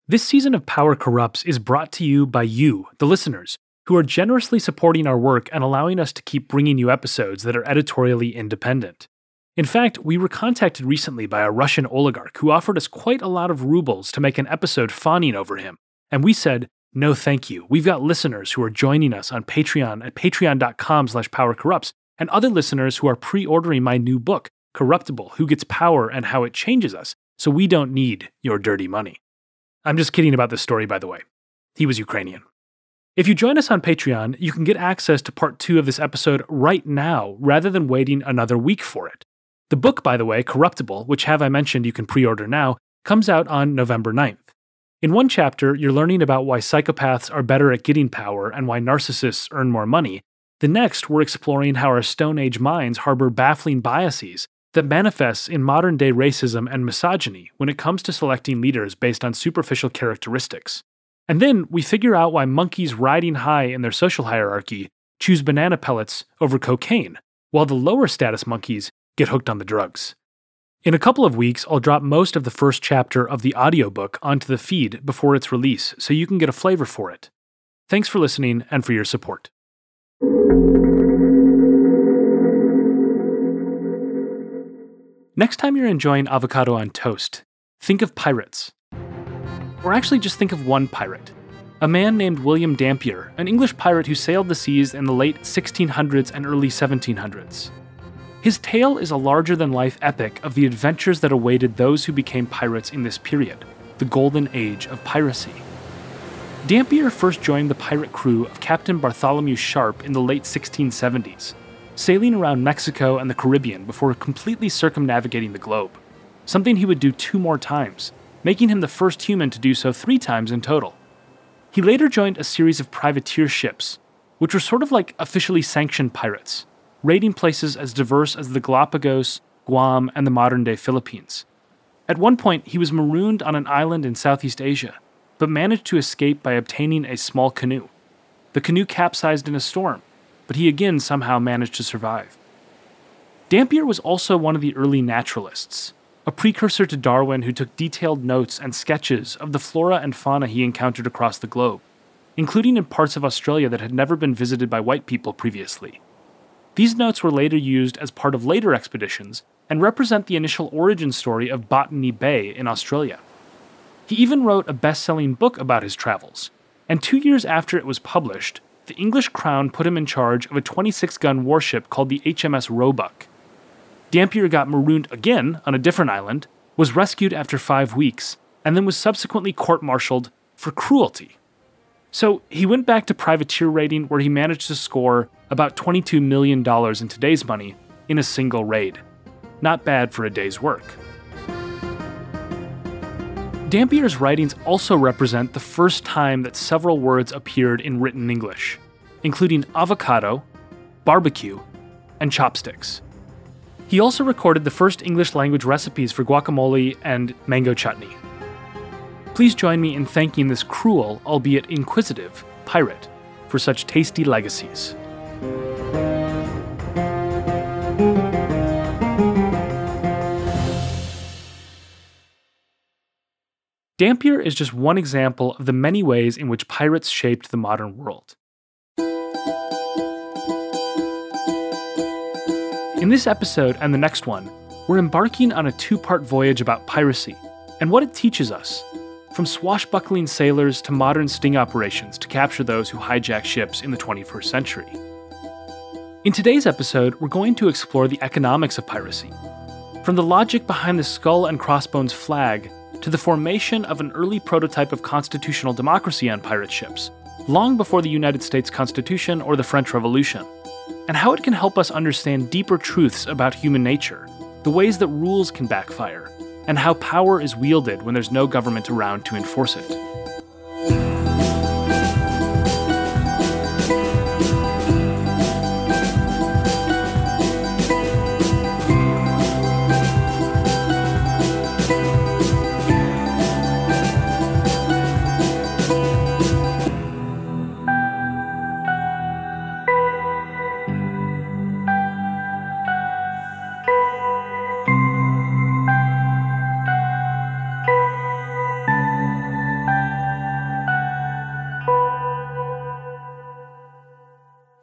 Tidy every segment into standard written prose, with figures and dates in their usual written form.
This season of Power Corrupts is brought to you by you, the listeners, who are generously supporting our work and allowing us to keep bringing you episodes that are editorially independent. In fact, we were contacted recently by a Russian oligarch who offered us quite a lot of rubles to make an episode fawning over him, and we said, no thank you. We've got listeners who are joining us on Patreon at patreon.com/powercorrupts, and other listeners who are pre-ordering my new book, Corruptible, Who Gets Power and How It Changes Us, so we don't need your dirty money. I'm just kidding about this story, by the way. He was Ukrainian. If you join us on Patreon, you can get access to part 2 of this episode right now, rather than waiting another week for it. The book, by the way, Corruptible, which have I mentioned you can pre-order now, comes out on November 9th. In one chapter, you're learning about why psychopaths are better at getting power and why narcissists earn more money. The next, we're exploring how our Stone Age minds harbor baffling biases that manifests in modern-day racism and misogyny when it comes to selecting leaders based on superficial characteristics. And then we figure out why monkeys riding high in their social hierarchy choose banana pellets over cocaine, while the lower status monkeys get hooked on the drugs. In a couple of weeks, I'll drop most of the first chapter of the audiobook onto the feed before its release so you can get a flavor for it. Thanks for listening and for your support. Next time you're enjoying avocado on toast, think of pirates. Or actually just think of one pirate. A man named William Dampier, an English pirate who sailed the seas in the late 1600s and early 1700s. His tale is a larger-than-life epic of the adventures that awaited those who became pirates in this period, the golden age of piracy. Dampier first joined the pirate crew of Captain Bartholomew Sharp in the late 1670s, sailing around Mexico and the Caribbean before completely circumnavigating the globe, something he would do 2 more times, making him the first human to do so 3 times in total. He later joined a series of privateer ships, which were sort of like officially sanctioned pirates, raiding places as diverse as the Galapagos, Guam, and the modern-day Philippines. At one point, he was marooned on an island in Southeast Asia, but managed to escape by obtaining a small canoe. The canoe capsized in a storm, but he again somehow managed to survive. Dampier was also one of the early naturalists, a precursor to Darwin who took detailed notes and sketches of the flora and fauna he encountered across the globe, including in parts of Australia that had never been visited by white people previously. These notes were later used as part of later expeditions and represent the initial origin story of Botany Bay in Australia. He even wrote a best-selling book about his travels, and 2 years after it was published, the English crown put him in charge of a 26-gun warship called the HMS Roebuck. Dampier got marooned again on a different island, was rescued after 5 weeks, and then was subsequently court-martialed for cruelty. So he went back to privateer raiding where he managed to score about $22 million in today's money in a single raid. Not bad for a day's work. Dampier's writings also represent the first time that several words appeared in written English, including avocado, barbecue, and chopsticks. He also recorded the first English-language recipes for guacamole and mango chutney. Please join me in thanking this cruel, albeit inquisitive, pirate for such tasty legacies. Dampier is just one example of the many ways in which pirates shaped the modern world. In this episode and the next one, we're embarking on a 2-part voyage about piracy and what it teaches us, from swashbuckling sailors to modern sting operations to capture those who hijack ships in the 21st century. In today's episode, we're going to explore the economics of piracy, from the logic behind the skull and crossbones flag to the formation of an early prototype of constitutional democracy on pirate ships, long before the United States Constitution or the French Revolution, and how it can help us understand deeper truths about human nature, the ways that rules can backfire, and how power is wielded when there's no government around to enforce it.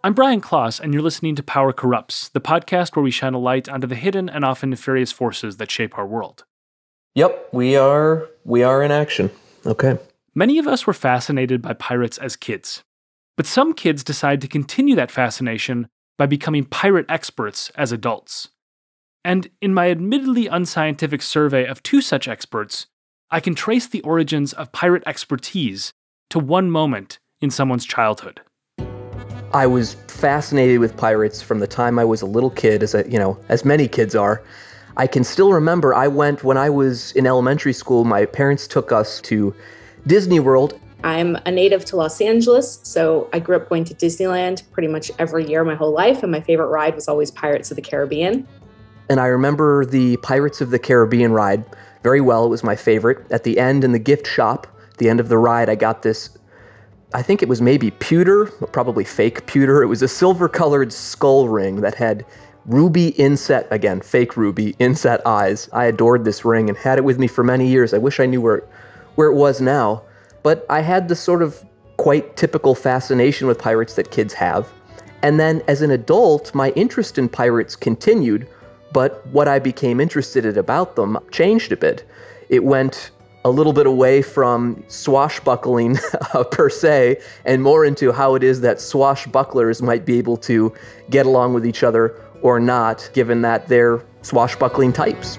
I'm Brian Kloss, and you're listening to Power Corrupts, the podcast where we shine a light onto the hidden and often nefarious forces that shape our world. Yep, we are in action. Okay. Many of us were fascinated by pirates as kids, but some kids decide to continue that fascination by becoming pirate experts as adults. And in my admittedly unscientific survey of two such experts, I can trace the origins of pirate expertise to one moment in someone's childhood. I was fascinated with pirates from the time I was a little kid, as many kids are. I can still remember when I was in elementary school, my parents took us to Disney World. I'm a native to Los Angeles, so I grew up going to Disneyland pretty much every year my whole life, and my favorite ride was always Pirates of the Caribbean. And I remember the Pirates of the Caribbean ride very well. It was my favorite. At the end, in the gift shop, at the end of the ride, I got this, I think it was maybe pewter, probably fake pewter. It was a silver-colored skull ring that had ruby inset, again, fake ruby inset eyes. I adored this ring and had it with me for many years. I wish I knew where it was now. But I had this sort of quite typical fascination with pirates that kids have. And then as an adult, my interest in pirates continued, but what I became interested in about them changed a bit. It went a little bit away from swashbuckling per se, and more into how it is that swashbucklers might be able to get along with each other or not, given that they're swashbuckling types.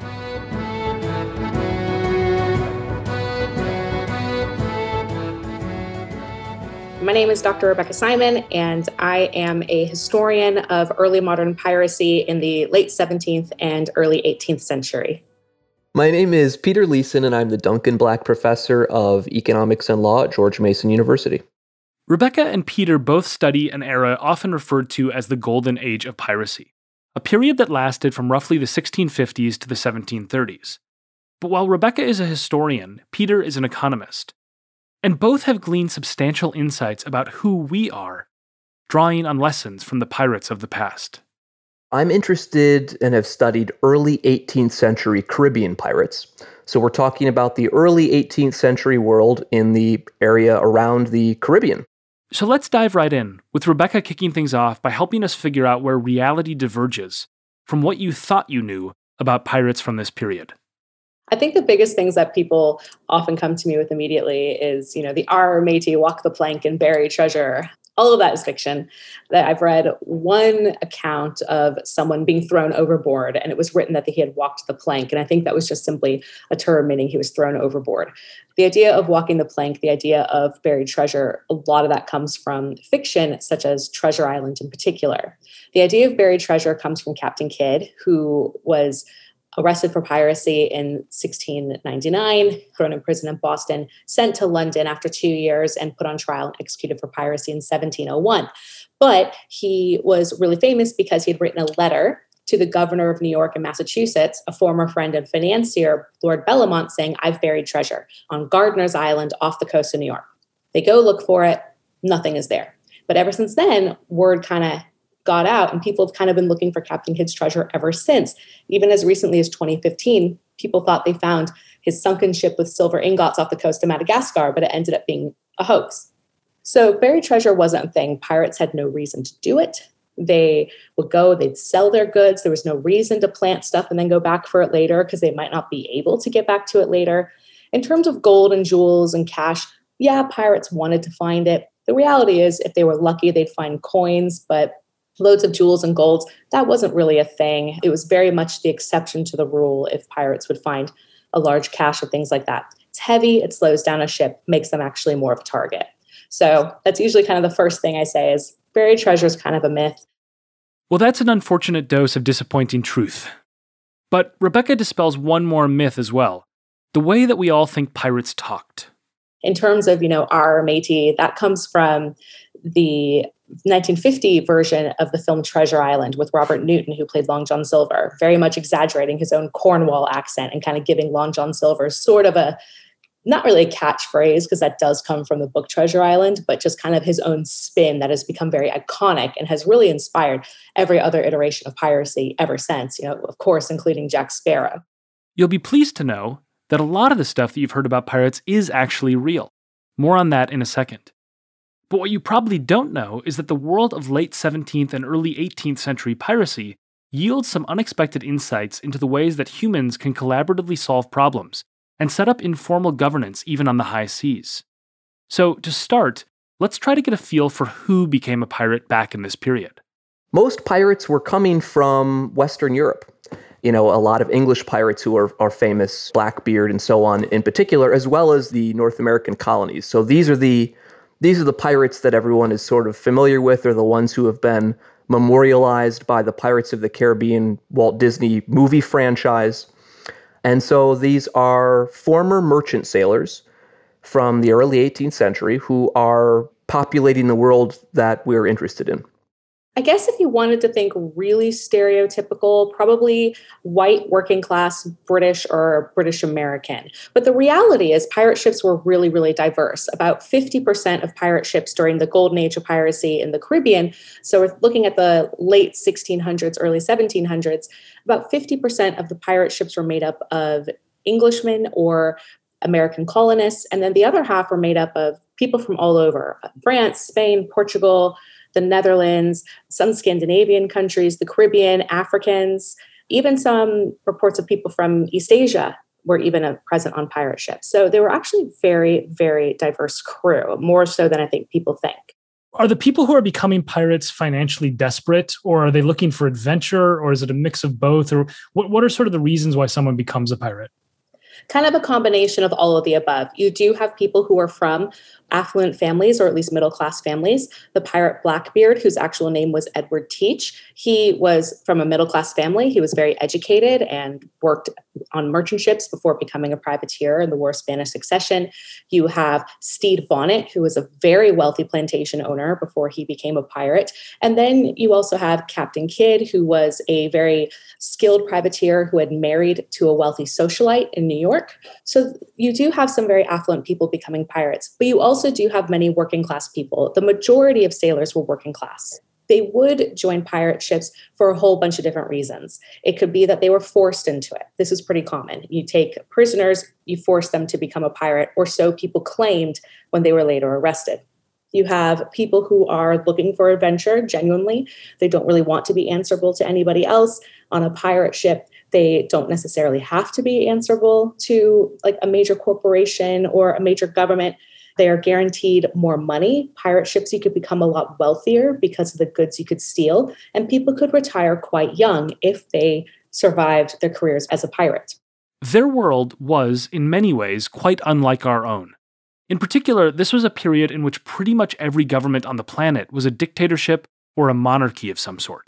My name is Dr. Rebecca Simon, and I am a historian of early modern piracy in the late 17th and early 18th century. My name is Peter Leeson, and I'm the Duncan Black Professor of Economics and Law at George Mason University. Rebecca and Peter both study an era often referred to as the Golden Age of piracy, a period that lasted from roughly the 1650s to the 1730s. But while Rebecca is a historian, Peter is an economist, and both have gleaned substantial insights about who we are, drawing on lessons from the pirates of the past. I'm interested and have studied early 18th century Caribbean pirates. So we're talking about the early 18th century world in the area around the Caribbean. So let's dive right in, with Rebecca kicking things off by helping us figure out where reality diverges from what you thought you knew about pirates from this period. I think the biggest things that people often come to me with immediately is, the "Arr, matey, walk the plank and bury treasure." All of that is fiction. That I've read one account of someone being thrown overboard, and it was written that he had walked the plank. And I think that was just simply a term meaning he was thrown overboard. The idea of walking the plank, the idea of buried treasure, a lot of that comes from fiction, such as Treasure Island in particular. The idea of buried treasure comes from Captain Kidd, who was arrested for piracy in 1699, thrown in prison in Boston, sent to London after 2 years, and put on trial and executed for piracy in 1701. But he was really famous because he had written a letter to the governor of New York and Massachusetts, a former friend and financier, Lord Bellomont, saying, "I've buried treasure on Gardiner's Island off the coast of New York." They go look for it. Nothing is there. But ever since then, word kind of got out, and people have kind of been looking for Captain Kidd's treasure ever since. Even as recently as 2015, people thought they found his sunken ship with silver ingots off the coast of Madagascar, but it ended up being a hoax. So buried treasure wasn't a thing. Pirates had no reason to do it. They would go, they'd sell their goods. There was no reason to plant stuff and then go back for it later because they might not be able to get back to it later. In terms of gold and jewels and cash, yeah, pirates wanted to find it. The reality is, if they were lucky, they'd find coins, but loads of jewels and golds, that wasn't really a thing. It was very much the exception to the rule if pirates would find a large cache of things like that. It's heavy, it slows down a ship, makes them actually more of a target. So that's usually kind of the first thing I say is buried treasure is kind of a myth. Well, that's an unfortunate dose of disappointing truth. But Rebecca dispels one more myth as well, the way that we all think pirates talked. In terms of, "Arr, matey," that comes from the 1950 version of the film Treasure Island with Robert Newton, who played Long John Silver, very much exaggerating his own Cornwall accent and kind of giving Long John Silver sort of a, not really a catchphrase, because that does come from the book Treasure Island, but just kind of his own spin that has become very iconic and has really inspired every other iteration of piracy ever since, of course, including Jack Sparrow. You'll be pleased to know that a lot of the stuff that you've heard about pirates is actually real. More on that in a second. But what you probably don't know is that the world of late 17th and early 18th century piracy yields some unexpected insights into the ways that humans can collaboratively solve problems and set up informal governance even on the high seas. So, to start, let's try to get a feel for who became a pirate back in this period. Most pirates were coming from Western Europe. A lot of English pirates who are famous, Blackbeard and so on in particular, as well as the North American colonies. So these are the pirates that everyone is sort of familiar with, or the ones who have been memorialized by the Pirates of the Caribbean Walt Disney movie franchise. And so these are former merchant sailors from the early 18th century who are populating the world that we're interested in. I guess if you wanted to think really stereotypical, probably white working class British or British American. But the reality is pirate ships were really, really diverse. About 50% of pirate ships during the golden age of piracy in the Caribbean, so we're looking at the late 1600s, early 1700s, about 50% of the pirate ships were made up of Englishmen or American colonists. And then the other half were made up of people from all over: France, Spain, Portugal, the Netherlands, some Scandinavian countries, the Caribbean, Africans, even some reports of people from East Asia were even present on pirate ships. So they were actually very, very diverse crew, more so than I think people think. Are the people who are becoming pirates financially desperate, or are they looking for adventure, or is it a mix of both? Or what are sort of the reasons why someone becomes a pirate? Kind of a combination of all of the above. You do have people who are from affluent families, or at least middle-class families. The pirate Blackbeard, whose actual name was Edward Teach, he was from a middle-class family. He was very educated and worked on merchant ships before becoming a privateer in the War of Spanish Succession. You have Stede Bonnet, who was a very wealthy plantation owner before he became a pirate. And then you also have Captain Kidd, who was a very skilled privateer who had married to a wealthy socialite in New York. So you do have some very affluent people becoming pirates, but you also do have many working class people. The majority of sailors were working class. They would join pirate ships for a whole bunch of different reasons. It could be that they were forced into it. This is pretty common. You take prisoners, you force them to become a pirate, or so people claimed when they were later arrested. You have people who are looking for adventure genuinely. They don't really want to be answerable to anybody else. On a pirate ship, they don't necessarily have to be answerable to like a major corporation or a major government. They are guaranteed more money. Pirate ships, you could become a lot wealthier because of the goods you could steal, and people could retire quite young if they survived their careers as a pirate. Their world was, in many ways, quite unlike our own. In particular, this was a period in which pretty much every government on the planet was a dictatorship or a monarchy of some sort.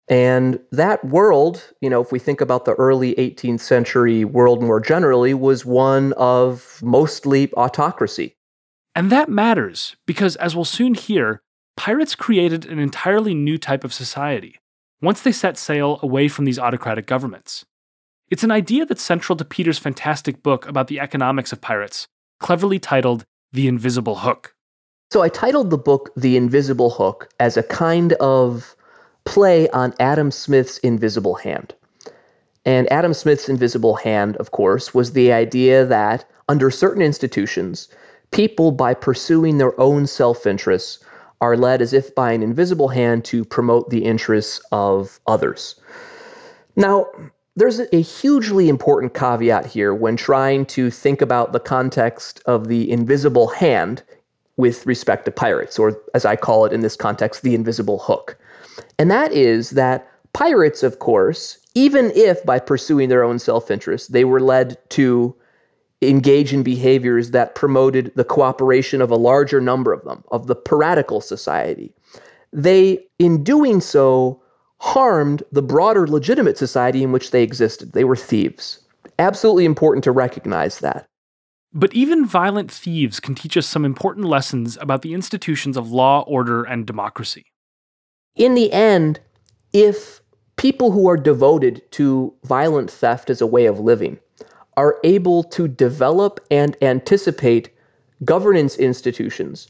And that world, if we think about the early 18th century world more generally, was one of mostly autocracy. And that matters because, as we'll soon hear, pirates created an entirely new type of society once they set sail away from these autocratic governments. It's an idea that's central to Peter's fantastic book about the economics of pirates, cleverly titled The Invisible Hook. So I titled the book The Invisible Hook as a kind of play on Adam Smith's invisible hand. And Adam Smith's invisible hand, of course, was the idea that under certain institutions, people, by pursuing their own self-interests, are led as if by an invisible hand to promote the interests of others. Now, there's a hugely important caveat here when trying to think about the context of the invisible hand with respect to pirates, or as I call it in this context, the invisible hook. And that is that pirates, of course, even if by pursuing their own self-interest, they were led to engage in behaviors that promoted the cooperation of a larger number of them, of the piratical society, they, in doing so, harmed the broader legitimate society in which they existed. They were thieves. Absolutely important to recognize that. But even violent thieves can teach us some important lessons about the institutions of law, order, and democracy. In the end, if people who are devoted to violent theft as a way of living are able to develop and anticipate governance institutions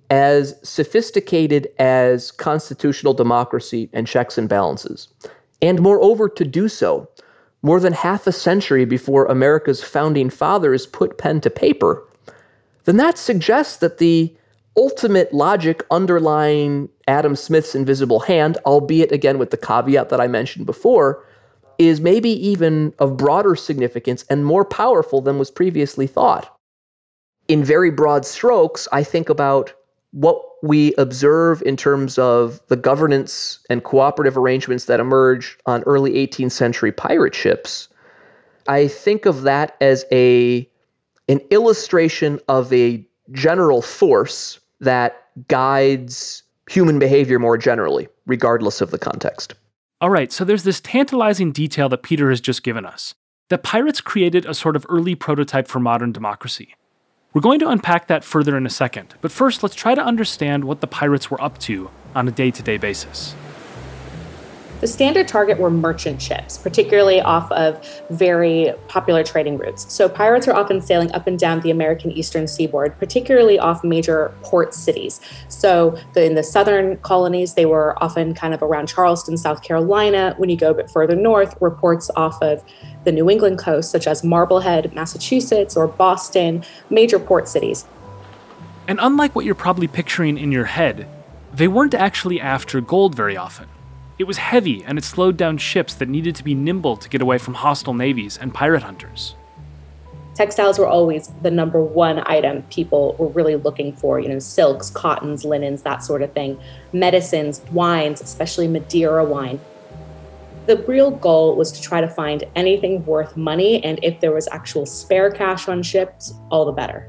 as sophisticated as constitutional democracy and checks and balances, and moreover to do so more than half a century before America's founding fathers put pen to paper, then that suggests that the ultimate logic underlying Adam Smith's invisible hand, albeit again with the caveat that I mentioned before, is maybe even of broader significance and more powerful than was previously thought. In very broad strokes, I think about what we observe in terms of the governance and cooperative arrangements that emerge on early 18th century pirate ships. I think of that as an illustration of a general force that guides human behavior more generally, regardless of the context. All right, so there's this tantalizing detail that Peter has just given us, that pirates created a sort of early prototype for modern democracy. We're going to unpack that further in a second, but first let's try to understand what the pirates were up to on a day-to-day basis. The standard target were merchant ships, particularly off of very popular trading routes. So pirates are often sailing up and down the American eastern seaboard, particularly off major port cities. So in the southern colonies, they were often kind of around Charleston, South Carolina. When you go a bit further north, were ports off of the New England coast, such as Marblehead, Massachusetts, or Boston, major port cities. And unlike what you're probably picturing in your head, they weren't actually after gold very often. It was heavy, and it slowed down ships that needed to be nimble to get away from hostile navies and pirate hunters. Textiles were always the number one item people were really looking for, silks, cottons, linens, that sort of thing. Medicines, wines, especially Madeira wine. The real goal was to try to find anything worth money, and if there was actual spare cash on ships, all the better.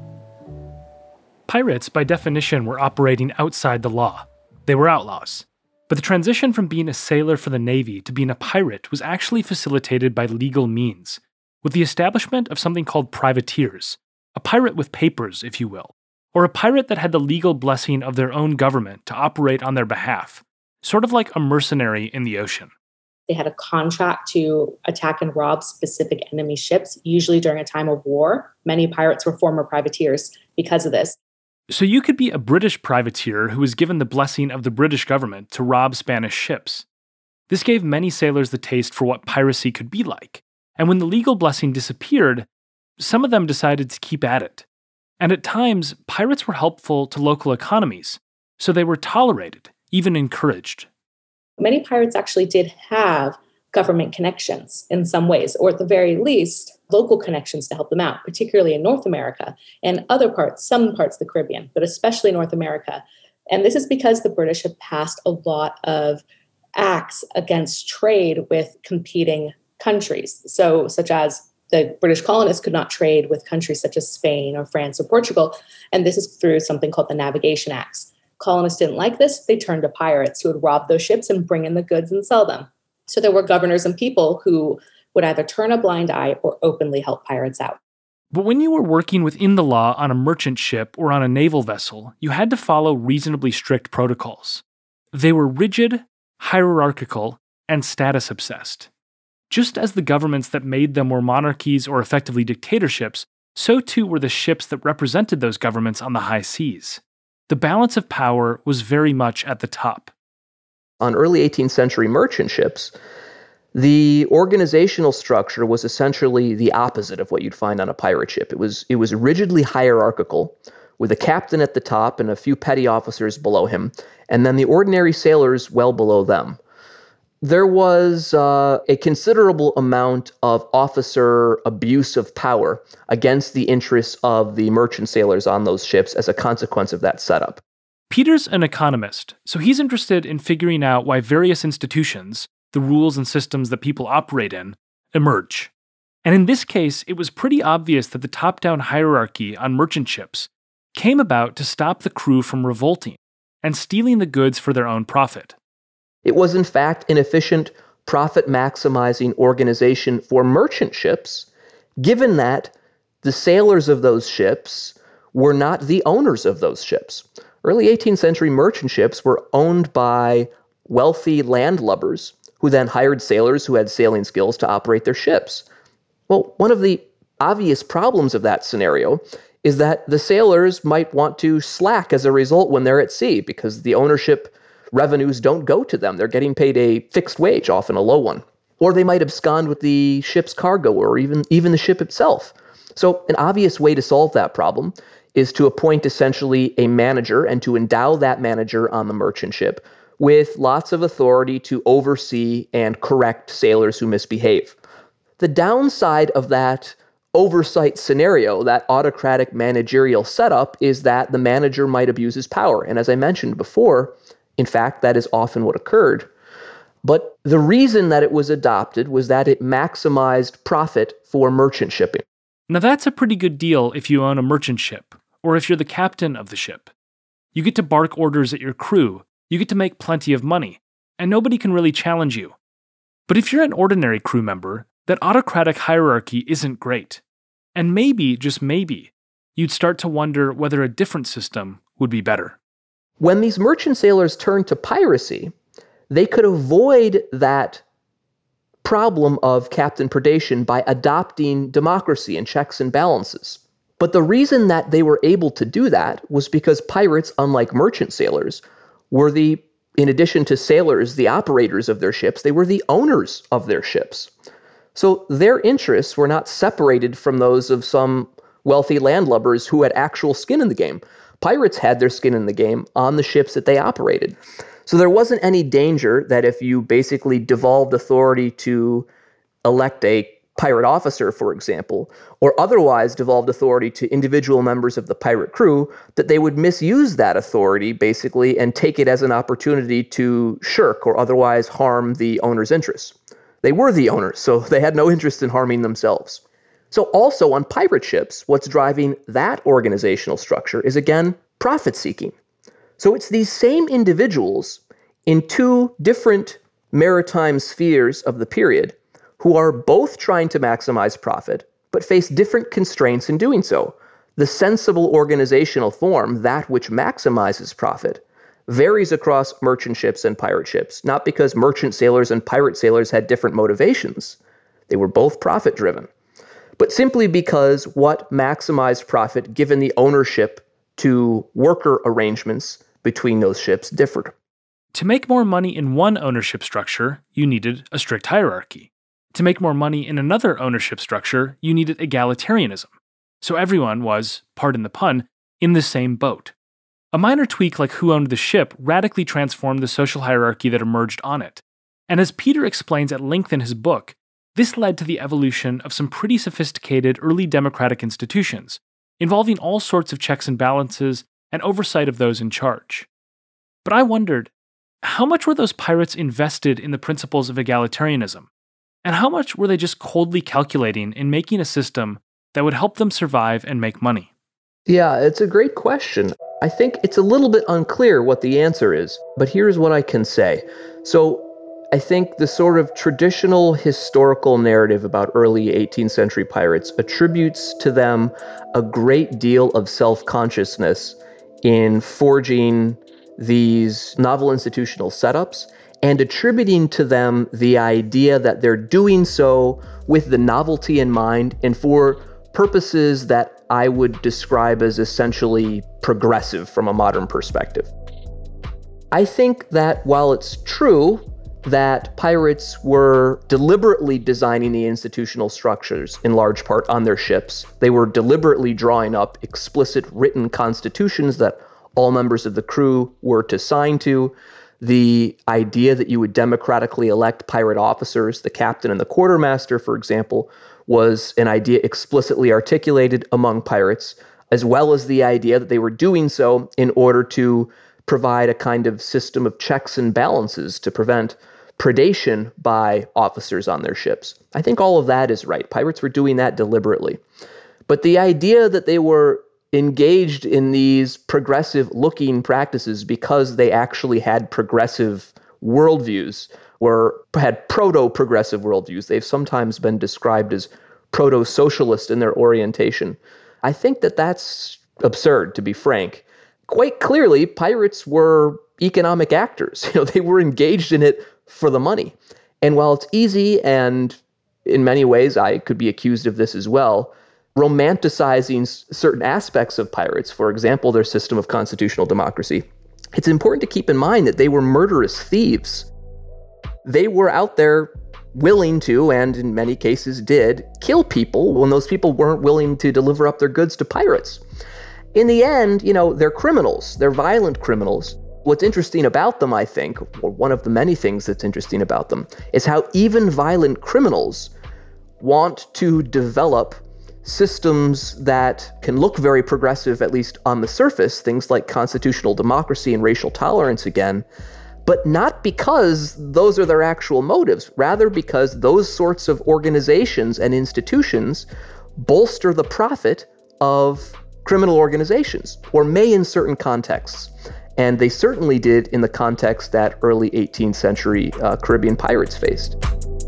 Pirates, by definition, were operating outside the law. They were outlaws. But the transition from being a sailor for the Navy to being a pirate was actually facilitated by legal means, with the establishment of something called privateers, a pirate with papers, if you will, or a pirate that had the legal blessing of their own government to operate on their behalf, sort of like a mercenary in the ocean. They had a contract to attack and rob specific enemy ships, usually during a time of war. Many pirates were former privateers because of this. So you could be a British privateer who was given the blessing of the British government to rob Spanish ships. This gave many sailors the taste for what piracy could be like, and when the legal blessing disappeared, some of them decided to keep at it. And at times, pirates were helpful to local economies, so they were tolerated, even encouraged. Many pirates actually did have government connections in some ways, or at the very least, local connections to help them out, particularly in North America and some parts of the Caribbean, but especially North America. And this is because the British had passed a lot of acts against trade with competing countries. So, such as the British colonists could not trade with countries such as Spain or France or Portugal. And this is through something called the Navigation Acts. Colonists didn't like this. They turned to pirates who would rob those ships and bring in the goods and sell them. So there were governors and people who would either turn a blind eye or openly help pirates out. But when you were working within the law on a merchant ship or on a naval vessel, you had to follow reasonably strict protocols. They were rigid, hierarchical, and status-obsessed. Just as the governments that made them were monarchies or effectively dictatorships, so too were the ships that represented those governments on the high seas. The balance of power was very much at the top. On early 18th century merchant ships, the organizational structure was essentially the opposite of what you'd find on a pirate ship. It was rigidly hierarchical, with a captain at the top and a few petty officers below him, and then the ordinary sailors well below them. There was a considerable amount of officer abuse of power against the interests of the merchant sailors on those ships as a consequence of that setup. Peter's an economist, so he's interested in figuring out why various institutions, the rules and systems that people operate in, emerge. And in this case, it was pretty obvious that the top-down hierarchy on merchant ships came about to stop the crew from revolting and stealing the goods for their own profit. It was, in fact, an efficient, profit-maximizing organization for merchant ships, given that the sailors of those ships were not the owners of those ships. Early 18th century merchant ships were owned by wealthy landlubbers who then hired sailors who had sailing skills to operate their ships. Well, one of the obvious problems of that scenario is that the sailors might want to slack as a result when they're at sea because the ownership revenues don't go to them. They're getting paid a fixed wage, often a low one. Or they might abscond with the ship's cargo or even the ship itself. So an obvious way to solve that problem is to appoint essentially a manager and to endow that manager on the merchant ship with lots of authority to oversee and correct sailors who misbehave. The downside of that oversight scenario, that autocratic managerial setup, is that the manager might abuse his power. And as I mentioned before, in fact, that is often what occurred. But the reason that it was adopted was that it maximized profit for merchant shipping. Now that's a pretty good deal if you own a merchant ship, or if you're the captain of the ship. You get to bark orders at your crew, you get to make plenty of money, and nobody can really challenge you. But if you're an ordinary crew member, that autocratic hierarchy isn't great. And maybe, just maybe, you'd start to wonder whether a different system would be better. When these merchant sailors turned to piracy, they could avoid that problem of captain predation by adopting democracy and checks and balances. But the reason that they were able to do that was because pirates, unlike merchant sailors, were in addition to sailors, the operators of their ships, they were the owners of their ships. So their interests were not separated from those of some wealthy landlubbers who had actual skin in the game. Pirates had their skin in the game on the ships that they operated. So there wasn't any danger that if you basically devolved authority to elect a pirate officer, for example, or otherwise devolved authority to individual members of the pirate crew, that they would misuse that authority basically and take it as an opportunity to shirk or otherwise harm the owner's interests. They were the owners, so they had no interest in harming themselves. So also on pirate ships, what's driving that organizational structure is, again, profit-seeking. So it's these same individuals in two different maritime spheres of the period who are both trying to maximize profit, but face different constraints in doing so. The sensible organizational form, that which maximizes profit, varies across merchant ships and pirate ships, not because merchant sailors and pirate sailors had different motivations. They were both profit-driven, but simply because what maximized profit given the ownership to worker arrangements between those ships differed. To make more money in one ownership structure, you needed a strict hierarchy. To make more money in another ownership structure, you needed egalitarianism. So everyone was, pardon the pun, in the same boat. A minor tweak like who owned the ship radically transformed the social hierarchy that emerged on it. And as Peter explains at length in his book, this led to the evolution of some pretty sophisticated early democratic institutions, involving all sorts of checks and balances and oversight of those in charge. But I wondered, how much were those pirates invested in the principles of egalitarianism? And how much were they just coldly calculating in making a system that would help them survive and make money? Yeah, it's a great question. I think it's a little bit unclear what the answer is, but here's what I can say. So I think the sort of traditional historical narrative about early 18th century pirates attributes to them a great deal of self-consciousness in forging these novel institutional setups and attributing to them the idea that they're doing so with the novelty in mind and for purposes that I would describe as essentially progressive from a modern perspective. I think that while it's true that pirates were deliberately designing the institutional structures in large part on their ships, they were deliberately drawing up explicit written constitutions that all members of the crew were to sign to. The idea that you would democratically elect pirate officers, the captain and the quartermaster, for example, was an idea explicitly articulated among pirates, as well as the idea that they were doing so in order to provide a kind of system of checks and balances to prevent predation by officers on their ships. I think all of that is right. Pirates were doing that deliberately. But the idea that they were engaged in these progressive-looking practices because they actually had progressive worldviews or had proto-progressive worldviews. They've sometimes been described as proto-socialist in their orientation. I think that that's absurd, to be frank. Quite clearly, pirates were economic actors. They were engaged in it for the money. And while it's easy, and in many ways I could be accused of this as well, romanticizing certain aspects of pirates, for example, their system of constitutional democracy, it's important to keep in mind that they were murderous thieves. They were out there willing to, and in many cases did, kill people when those people weren't willing to deliver up their goods to pirates. in the end, they're criminals. They're violent criminals. What's interesting about them, I think, or one of the many things that's interesting about them, is how even violent criminals want to develop systems that can look very progressive, at least on the surface, things like constitutional democracy and racial tolerance again, but not because those are their actual motives, rather because those sorts of organizations and institutions bolster the profit of criminal organizations, or may in certain contexts. And they certainly did in the context that early 18th century Caribbean pirates faced.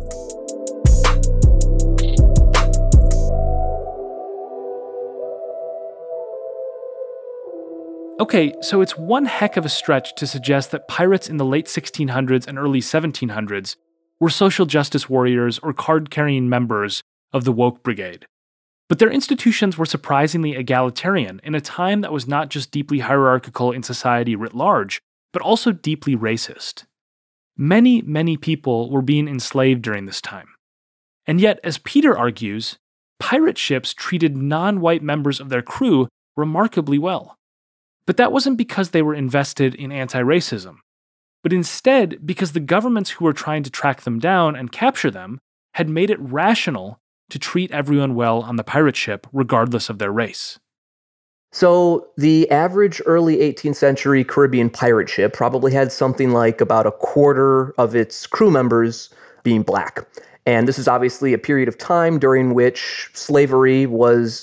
Okay, so it's one heck of a stretch to suggest that pirates in the late 1600s and early 1700s were social justice warriors or card-carrying members of the woke brigade. But their institutions were surprisingly egalitarian in a time that was not just deeply hierarchical in society writ large, but also deeply racist. Many, many people were being enslaved during this time. And yet, as Peter argues, pirate ships treated non-white members of their crew remarkably well. But that wasn't because they were invested in anti-racism, but instead because the governments who were trying to track them down and capture them had made it rational to treat everyone well on the pirate ship, regardless of their race. So the average early 18th century Caribbean pirate ship probably had something like about a quarter of its crew members being black. And this is obviously a period of time during which slavery was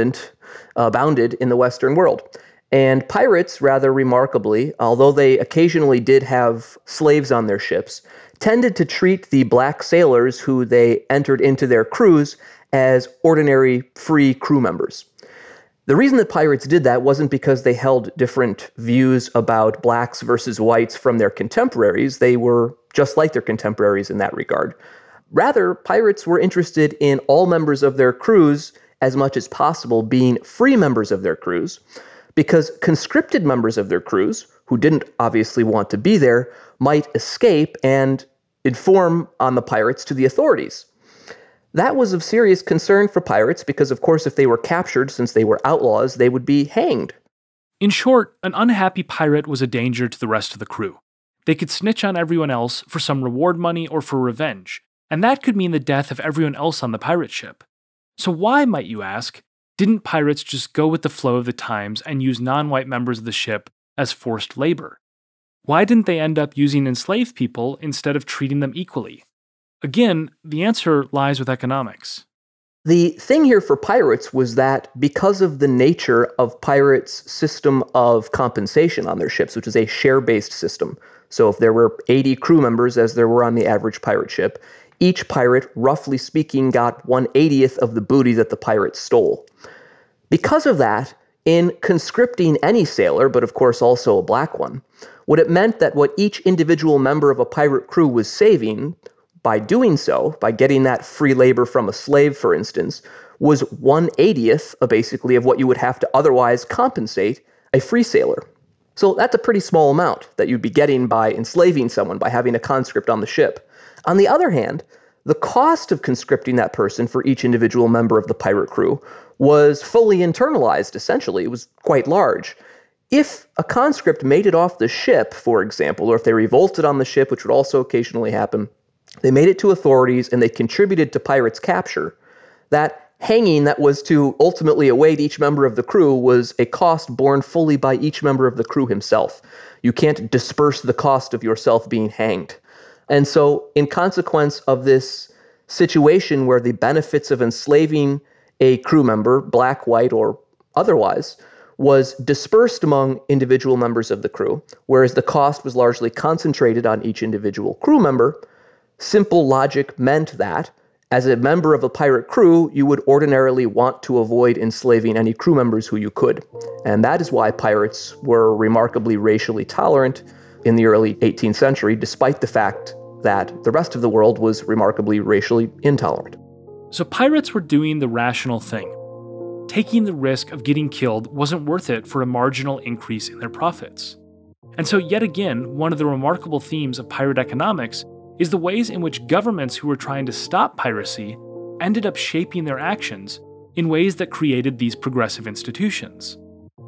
abounded in the Western world. And pirates, rather remarkably, although they occasionally did have slaves on their ships, tended to treat the black sailors who they entered into their crews as ordinary free crew members. The reason that pirates did that wasn't because they held different views about blacks versus whites from their contemporaries. They were just like their contemporaries in that regard. Rather, pirates were interested in all members of their crews as much as possible being free members of their crews, because conscripted members of their crews, who didn't obviously want to be there, might escape and inform on the pirates to the authorities. That was of serious concern for pirates because, of course, if they were captured, since they were outlaws, they would be hanged. In short, an unhappy pirate was a danger to the rest of the crew. They could snitch on everyone else for some reward money or for revenge, and that could mean the death of everyone else on the pirate ship. So why, might you ask, didn't pirates just go with the flow of the times and use non-white members of the ship as forced labor? Why didn't they end up using enslaved people instead of treating them equally? Again, the answer lies with economics. The thing here for pirates was that because of the nature of pirates' system of compensation on their ships, which is a share-based system, so if there were 80 crew members, as there were on the average pirate ship, each pirate, roughly speaking, got 1/80th of the booty that the pirates stole. Because of that, in conscripting any sailor, but of course also a black one, what it meant that what each individual member of a pirate crew was saving, by doing so, by getting that free labor from a slave, for instance, was 1/80th basically of what you would have to otherwise compensate a free sailor. So that's a pretty small amount that you'd be getting by enslaving someone, by having a conscript on the ship. On the other hand, the cost of conscripting that person for each individual member of the pirate crew was fully internalized, essentially. It was quite large. If a conscript made it off the ship, for example, or if they revolted on the ship, which would also occasionally happen, they made it to authorities and they contributed to pirates' capture, that hanging that was to ultimately await each member of the crew was a cost borne fully by each member of the crew himself. You can't disperse the cost of yourself being hanged. And so, in consequence of this situation where the benefits of enslaving a crew member, black, white, or otherwise, was dispersed among individual members of the crew, whereas the cost was largely concentrated on each individual crew member, simple logic meant that, as a member of a pirate crew, you would ordinarily want to avoid enslaving any crew members who you could. And that is why pirates were remarkably racially tolerant in the early 18th century, despite the fact that the rest of the world was remarkably racially intolerant. So pirates were doing the rational thing. Taking the risk of getting killed wasn't worth it for a marginal increase in their profits. And so yet again, one of the remarkable themes of pirate economics is the ways in which governments who were trying to stop piracy ended up shaping their actions in ways that created these progressive institutions.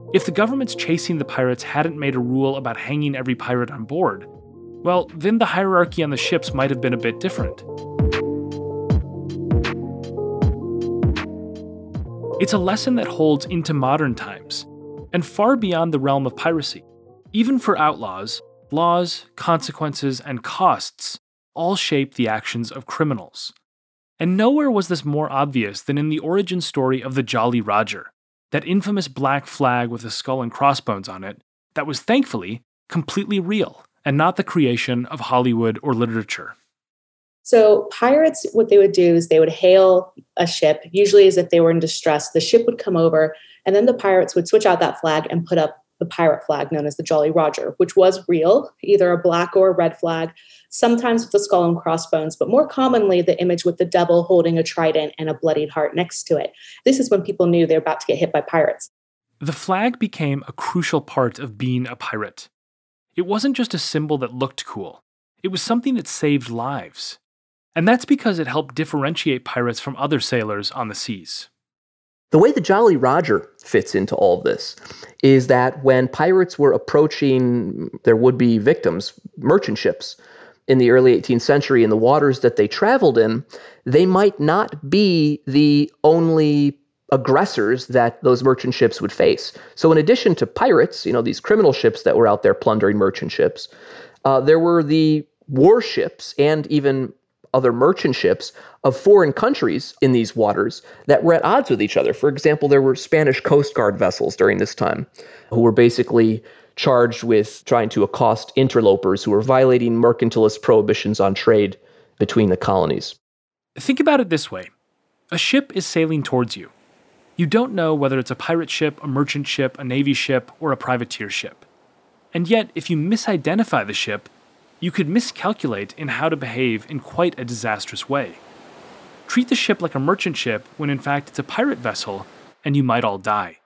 If the governments chasing the pirates hadn't made a rule about hanging every pirate on board, well, then the hierarchy on the ships might have been a bit different. It's a lesson that holds into modern times, and far beyond the realm of piracy. Even for outlaws, laws, consequences, and costs all shape the actions of criminals. And nowhere was this more obvious than in the origin story of the Jolly Roger, that infamous black flag with a skull and crossbones on it that was thankfully completely real and not the creation of Hollywood or literature. So pirates, what they would do is they would hail a ship, usually as if they were in distress. The ship would come over, and then the pirates would switch out that flag and put up the pirate flag known as the Jolly Roger, which was real, either a black or a red flag, sometimes with the skull and crossbones, but more commonly the image with the devil holding a trident and a bloodied heart next to it. This is when people knew they were about to get hit by pirates. The flag became a crucial part of being a pirate. It wasn't just a symbol that looked cool. It was something that saved lives. And that's because it helped differentiate pirates from other sailors on the seas. The way the Jolly Roger fits into all of this is that when pirates were approaching their would-be victims, merchant ships, in the early 18th century in the waters that they traveled in, they might not be the only aggressors that those merchant ships would face. So in addition to pirates, these criminal ships that were out there plundering merchant ships, there were the warships and even other merchant ships of foreign countries in these waters that were at odds with each other. For example, there were Spanish Coast Guard vessels during this time who were basically charged with trying to accost interlopers who were violating mercantilist prohibitions on trade between the colonies. Think about it this way. A ship is sailing towards you. You don't know whether it's a pirate ship, a merchant ship, a navy ship, or a privateer ship. And yet, if you misidentify the ship, you could miscalculate in how to behave in quite a disastrous way. Treat the ship like a merchant ship when in fact it's a pirate vessel, and you might all die.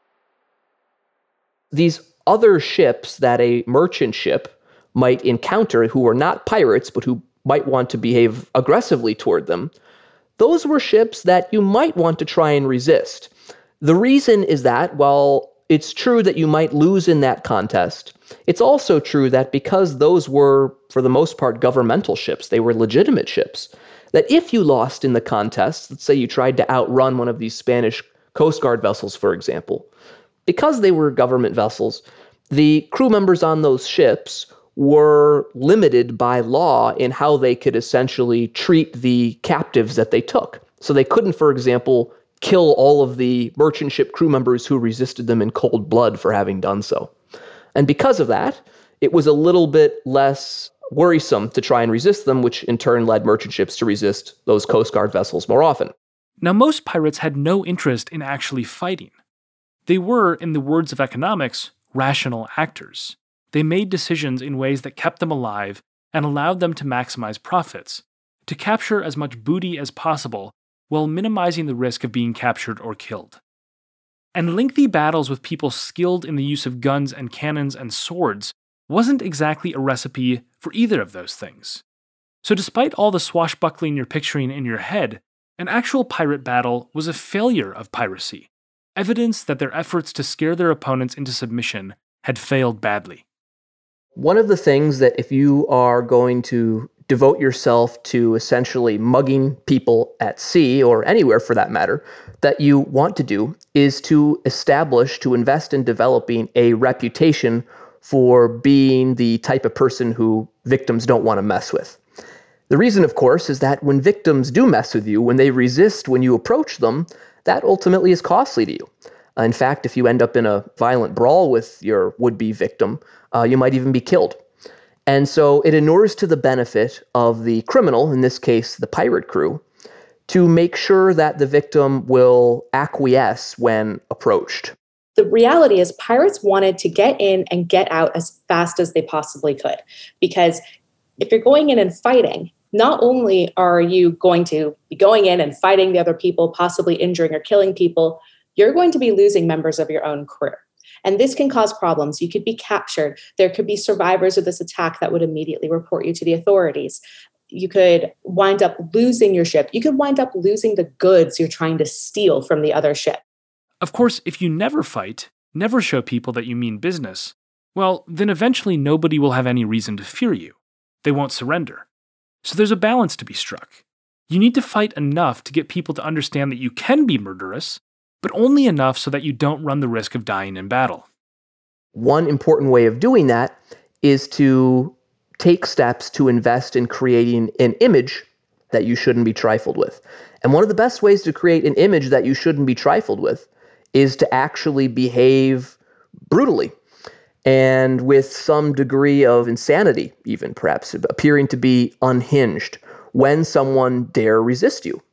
These other ships that a merchant ship might encounter who were not pirates, but who might want to behave aggressively toward them, those were ships that you might want to try and resist. The reason is that, while it's true that you might lose in that contest, it's also true that because those were, for the most part, governmental ships, they were legitimate ships, that if you lost in the contest, let's say you tried to outrun one of these Spanish Coast Guard vessels, for example, because they were government vessels, the crew members on those ships were limited by law in how they could essentially treat the captives that they took. So they couldn't, for example, kill all of the merchant ship crew members who resisted them in cold blood for having done so. And because of that, it was a little bit less worrisome to try and resist them, which in turn led merchant ships to resist those Coast Guard vessels more often. Now, most pirates had no interest in actually fighting. They were, in the words of economics, rational actors. They made decisions in ways that kept them alive and allowed them to maximize profits, to capture as much booty as possible while minimizing the risk of being captured or killed. And lengthy battles with people skilled in the use of guns and cannons and swords wasn't exactly a recipe for either of those things. So despite all the swashbuckling you're picturing in your head, an actual pirate battle was a failure of piracy, evidence that their efforts to scare their opponents into submission had failed badly. One of the things that if you are going to devote yourself to essentially mugging people at sea, or anywhere for that matter, that you want to do is to invest in developing a reputation for being the type of person who victims don't want to mess with. The reason, of course, is that when victims do mess with you, when they resist when you approach them, that ultimately is costly to you. In fact, if you end up in a violent brawl with your would-be victim, you might even be killed. And so it inures to the benefit of the criminal, in this case, the pirate crew, to make sure that the victim will acquiesce when approached. The reality is pirates wanted to get in and get out as fast as they possibly could. Because if you're going in and fighting, not only are you going to be going in and fighting the other people, possibly injuring or killing people, you're going to be losing members of your own crew. And this can cause problems. You could be captured. There could be survivors of this attack that would immediately report you to the authorities. You could wind up losing your ship. You could wind up losing the goods you're trying to steal from the other ship. Of course, if you never fight, never show people that you mean business, well, then eventually nobody will have any reason to fear you. They won't surrender. So there's a balance to be struck. You need to fight enough to get people to understand that you can be murderous, but only enough so that you don't run the risk of dying in battle. One important way of doing that is to take steps to invest in creating an image that you shouldn't be trifled with. And one of the best ways to create an image that you shouldn't be trifled with is to actually behave brutally and with some degree of insanity, even perhaps, appearing to be unhinged when someone dare resist you.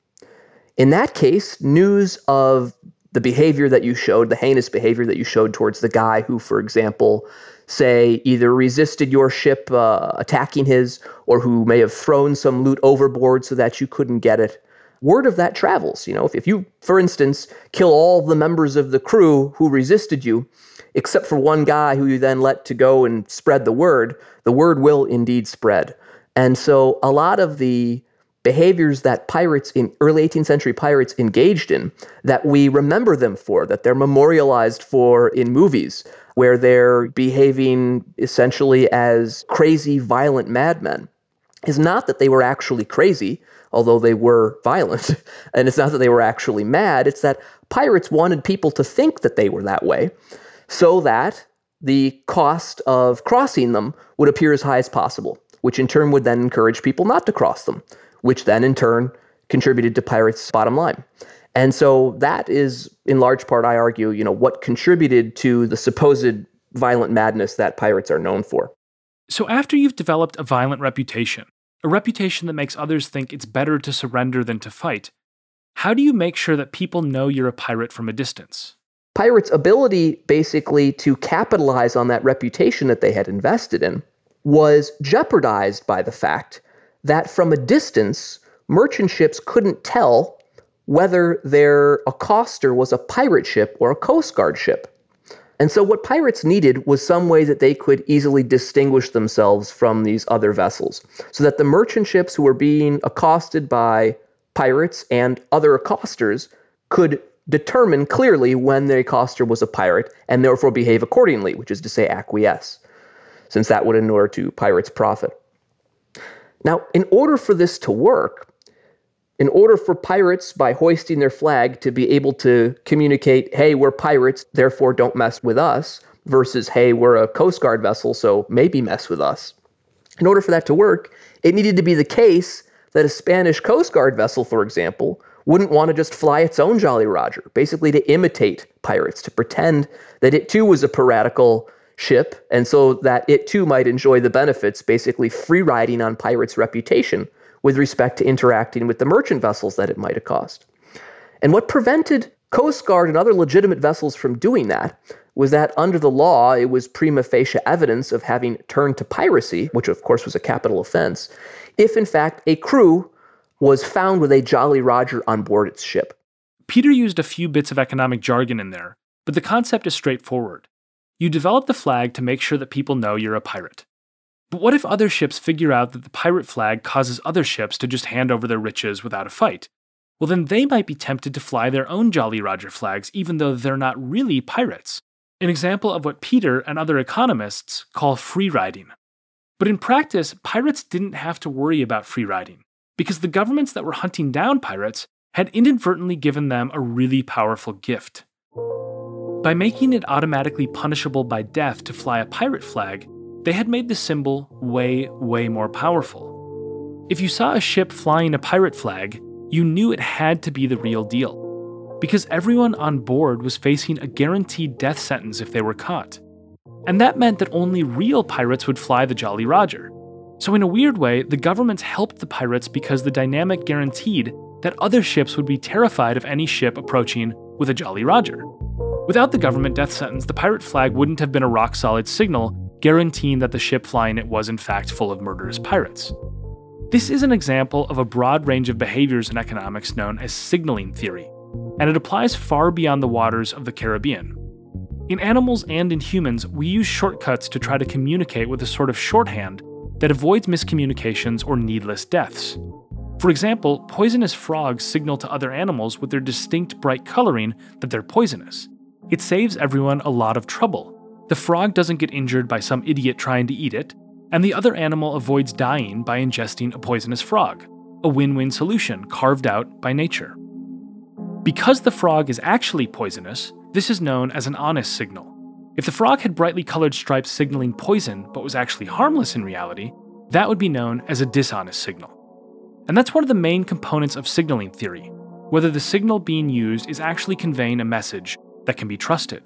In that case, news of the behavior that you showed, the heinous behavior that you showed towards the guy who, for example, say either resisted your ship attacking his, or who may have thrown some loot overboard so that you couldn't get it, word of that travels. If you, for instance, kill all the members of the crew who resisted you, except for one guy who you then let to go and spread the word will indeed spread. And so a lot of the behaviors that pirates in early 18th century pirates engaged in, that we remember them for, that they're memorialized for in movies, where they're behaving essentially as crazy, violent madmen, is not that they were actually crazy, although they were violent. And it's not that they were actually mad. It's that pirates wanted people to think that they were that way, so that the cost of crossing them would appear as high as possible, which in turn would then encourage people not to cross them, which then in turn contributed to pirates' bottom line. And so that is, in large part, I argue, what contributed to the supposed violent madness that pirates are known for. So after you've developed a violent reputation, a reputation that makes others think it's better to surrender than to fight, how do you make sure that people know you're a pirate from a distance? Pirates' ability, basically, to capitalize on that reputation that they had invested in was jeopardized by the fact that from a distance, merchant ships couldn't tell whether their accoster was a pirate ship or a Coast Guard ship. And so what pirates needed was some way that they could easily distinguish themselves from these other vessels, so that the merchant ships who were being accosted by pirates and other accosters could determine clearly when the accoster was a pirate and therefore behave accordingly, which is to say acquiesce, since that would inure to pirates' profit. Now, in order for this to work, in order for pirates, by hoisting their flag, to be able to communicate, hey, we're pirates, therefore don't mess with us, versus, hey, we're a Coast Guard vessel, so maybe mess with us. In order for that to work, it needed to be the case that a Spanish Coast Guard vessel, for example, wouldn't want to just fly its own Jolly Roger, basically to imitate pirates, to pretend that it too was a piratical ship, and so that it too might enjoy the benefits, basically free riding on pirates' reputation with respect to interacting with the merchant vessels that it might accost. And what prevented Coast Guard and other legitimate vessels from doing that was that under the law, it was prima facie evidence of having turned to piracy, which of course was a capital offense, if in fact a crew was found with a Jolly Roger on board its ship. Peter used a few bits of economic jargon in there, but the concept is straightforward. You develop the flag to make sure that people know you're a pirate. But what if other ships figure out that the pirate flag causes other ships to just hand over their riches without a fight? Well, then they might be tempted to fly their own Jolly Roger flags even though they're not really pirates. An example of what Peter and other economists call free riding. But in practice, pirates didn't have to worry about free riding, because the governments that were hunting down pirates had inadvertently given them a really powerful gift. By making it automatically punishable by death to fly a pirate flag, they had made the symbol way, way more powerful. If you saw a ship flying a pirate flag, you knew it had to be the real deal, because everyone on board was facing a guaranteed death sentence if they were caught. And that meant that only real pirates would fly the Jolly Roger. So in a weird way, the governments helped the pirates because the dynamic guaranteed that other ships would be terrified of any ship approaching with a Jolly Roger. Without the government death sentence, the pirate flag wouldn't have been a rock-solid signal guaranteeing that the ship flying it was in fact full of murderous pirates. This is an example of a broad range of behaviors in economics known as signaling theory, and it applies far beyond the waters of the Caribbean. In animals and in humans, we use shortcuts to try to communicate with a sort of shorthand that avoids miscommunications or needless deaths. For example, poisonous frogs signal to other animals with their distinct bright coloring that they're poisonous. It saves everyone a lot of trouble. The frog doesn't get injured by some idiot trying to eat it, and the other animal avoids dying by ingesting a poisonous frog, a win-win solution carved out by nature. Because the frog is actually poisonous, this is known as an honest signal. If the frog had brightly colored stripes signaling poison but was actually harmless in reality, that would be known as a dishonest signal. And that's one of the main components of signaling theory, whether the signal being used is actually conveying a message that can be trusted.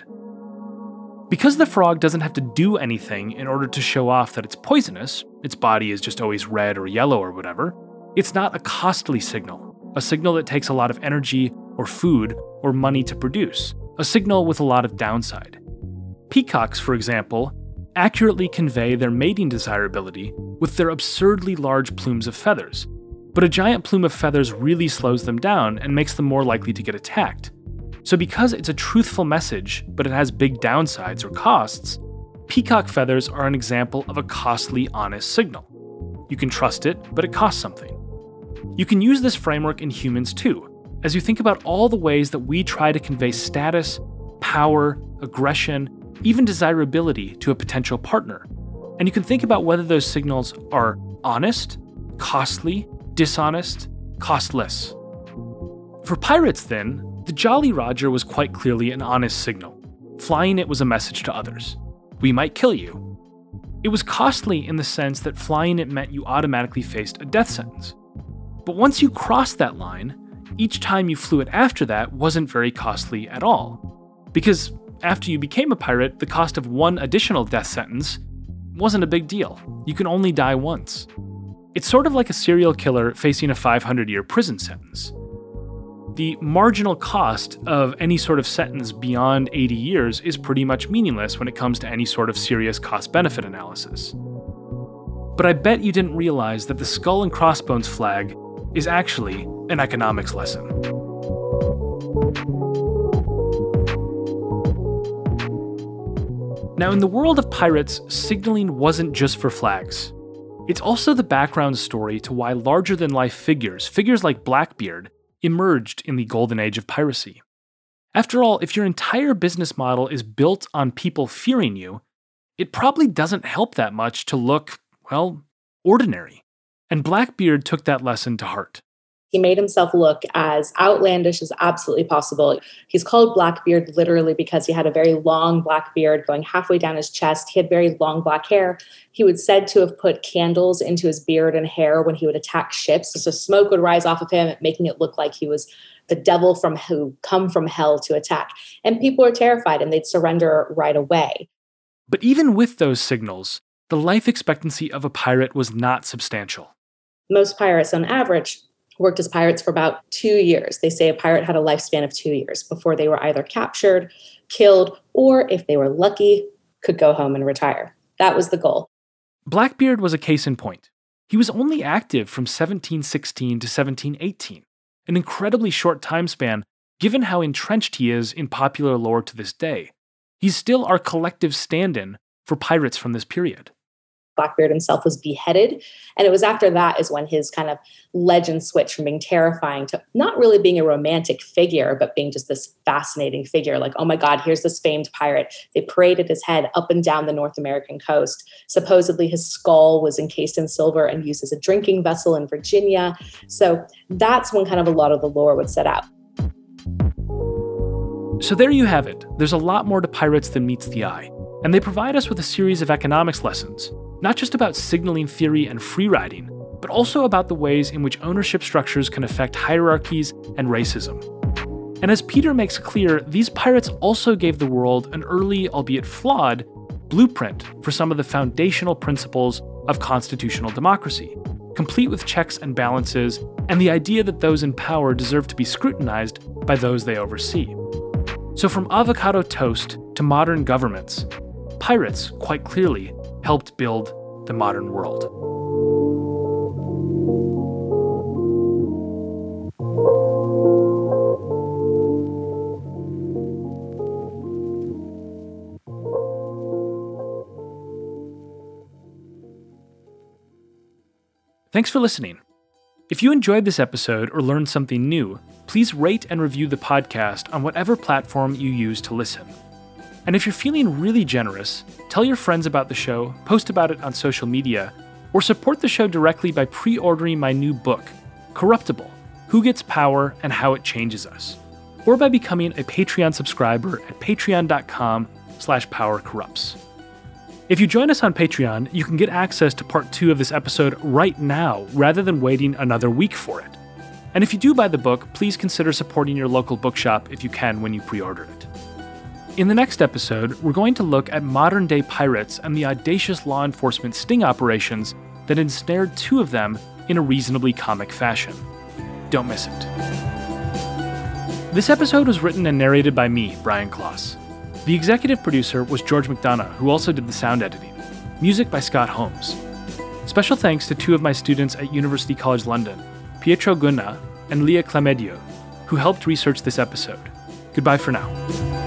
Because the frog doesn't have to do anything in order to show off that it's poisonous, its body is just always red or yellow or whatever, it's not a costly signal, a signal that takes a lot of energy or food or money to produce, a signal with a lot of downside. Peacocks, for example, accurately convey their mating desirability with their absurdly large plumes of feathers, but a giant plume of feathers really slows them down and makes them more likely to get attacked. So because it's a truthful message, but it has big downsides or costs, peacock feathers are an example of a costly, honest signal. You can trust it, but it costs something. You can use this framework in humans too, as you think about all the ways that we try to convey status, power, aggression, even desirability to a potential partner. And you can think about whether those signals are honest, costly, dishonest, costless. For pirates, then, the Jolly Roger was quite clearly an honest signal. Flying it was a message to others. We might kill you. It was costly in the sense that flying it meant you automatically faced a death sentence. But once you crossed that line, each time you flew it after that wasn't very costly at all. Because after you became a pirate, the cost of one additional death sentence wasn't a big deal. You can only die once. It's sort of like a serial killer facing a 500-year prison sentence. The marginal cost of any sort of sentence beyond 80 years is pretty much meaningless when it comes to any sort of serious cost-benefit analysis. But I bet you didn't realize that the skull and crossbones flag is actually an economics lesson. Now, in the world of pirates, signaling wasn't just for flags. It's also the background story to why larger-than-life figures like Blackbeard, emerged in the golden age of piracy. After all, if your entire business model is built on people fearing you, it probably doesn't help that much to look, well, ordinary. And Blackbeard took that lesson to heart. He made himself look as outlandish as absolutely possible. He's called Blackbeard literally because he had a very long black beard going halfway down his chest. He had very long black hair. He was said to have put candles into his beard and hair when he would attack ships. So smoke would rise off of him, making it look like he was the devil who come from hell to attack. And people were terrified and they'd surrender right away. But even with those signals, the life expectancy of a pirate was not substantial. Most pirates on average worked as pirates for about 2 years. They say a pirate had a lifespan of 2 years before they were either captured, killed, or if they were lucky, could go home and retire. That was the goal. Blackbeard was a case in point. He was only active from 1716 to 1718, an incredibly short time span given how entrenched he is in popular lore to this day. He's still our collective stand-in for pirates from this period. Blackbeard himself was beheaded. And it was after that is when his kind of legend switched from being terrifying to not really being a romantic figure, but being just this fascinating figure. Like, oh my God, here's this famed pirate. They paraded his head up and down the North American coast. Supposedly his skull was encased in silver and used as a drinking vessel in Virginia. So that's when kind of a lot of the lore would set out. So there you have it. There's a lot more to pirates than meets the eye. And they provide us with a series of economics lessons, not just about signaling theory and free riding, but also about the ways in which ownership structures can affect hierarchies and racism. And as Peter makes clear, these pirates also gave the world an early, albeit flawed, blueprint for some of the foundational principles of constitutional democracy, complete with checks and balances, and the idea that those in power deserve to be scrutinized by those they oversee. So from avocado toast to modern governments, pirates, quite clearly, helped build the modern world. Thanks for listening. If you enjoyed this episode or learned something new, please rate and review the podcast on whatever platform you use to listen. And if you're feeling really generous, tell your friends about the show, post about it on social media, or support the show directly by pre-ordering my new book, Corruptible: Who Gets Power and How It Changes Us, or by becoming a Patreon subscriber at patreon.com/powercorrupts. If you join us on Patreon, you can get access to part 2 of this episode right now, rather than waiting another week for it. And if you do buy the book, please consider supporting your local bookshop if you can when you pre-order it. In the next episode, we're going to look at modern-day pirates and the audacious law enforcement sting operations that ensnared 2 of them in a reasonably comic fashion. Don't miss it. This episode was written and narrated by me, Brian Kloss. The executive producer was George McDonough, who also did the sound editing. Music by Scott Holmes. Special thanks to 2 of my students at University College London, Pietro Gunna and Leah Clamedio, who helped research this episode. Goodbye for now.